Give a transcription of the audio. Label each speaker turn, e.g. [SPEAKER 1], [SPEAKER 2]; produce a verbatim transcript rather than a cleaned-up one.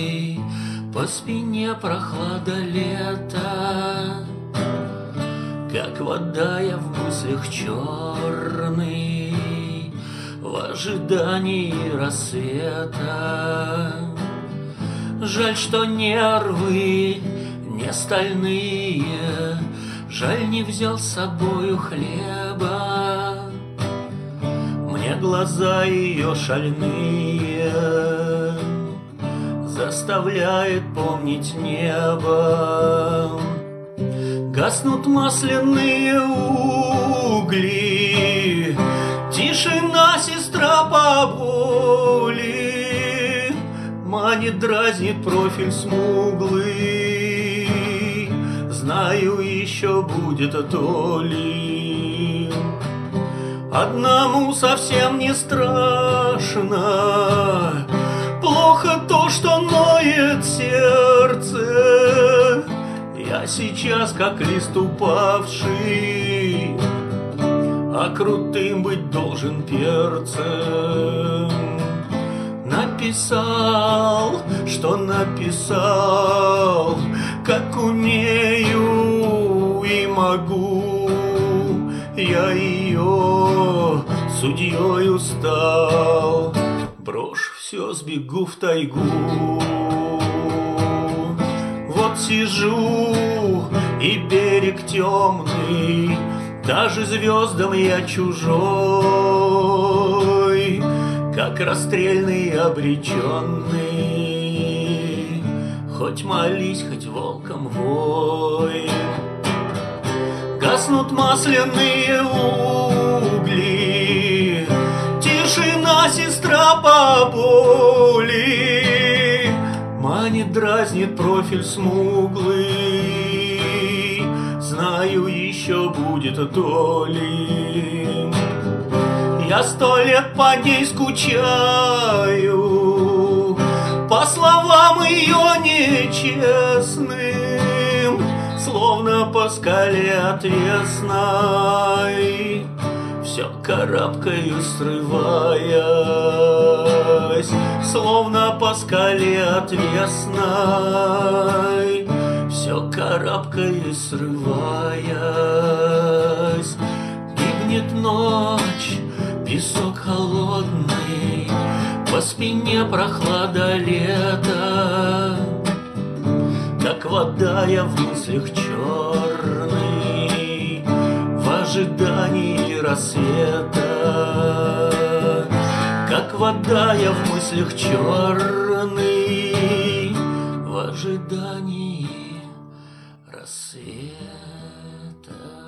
[SPEAKER 1] темный, по спине прохлада лета. Как вода я в мыслях черный, в ожидании рассвета. Жаль, что нервы не стальные, жаль, не взял с собою хлеба. Мне глаза ее шальные заставляет помнить небо. Гаснут масляные угли, тишина, сестра по боли. Манит, дразнит профиль смуглый, знаю, еще будет то ли. Одному совсем не страшно, плохо то, что ноет сердце. Я сейчас как лист упавший, а крутым быть должен перцем. Написал, что написал, как умею и могу. Я ее судьей стал, брошь все, сбегу в тайгу. Вот сижу, и берег темный, даже звездам я чужой, как расстрельный обреченный. Хоть молись, хоть волком вой. Гаснут масляные угли, тишина, сестра по боли. Манит, дразнит профиль смуглый, знаю, еще будет то ли. Я сто лет по ней скучаю, по словам ее нечестным, словно по скале отвесной, все карабкаюсь, срываясь, словно по скале отвесной, все карабкаюсь, срываясь. Гибнет ночь, песок холодный, по спине прохлада лета. Как вода я в мыслях черный, в ожидании рассвета. Как вода я в мыслях черный, в ожидании рассвета.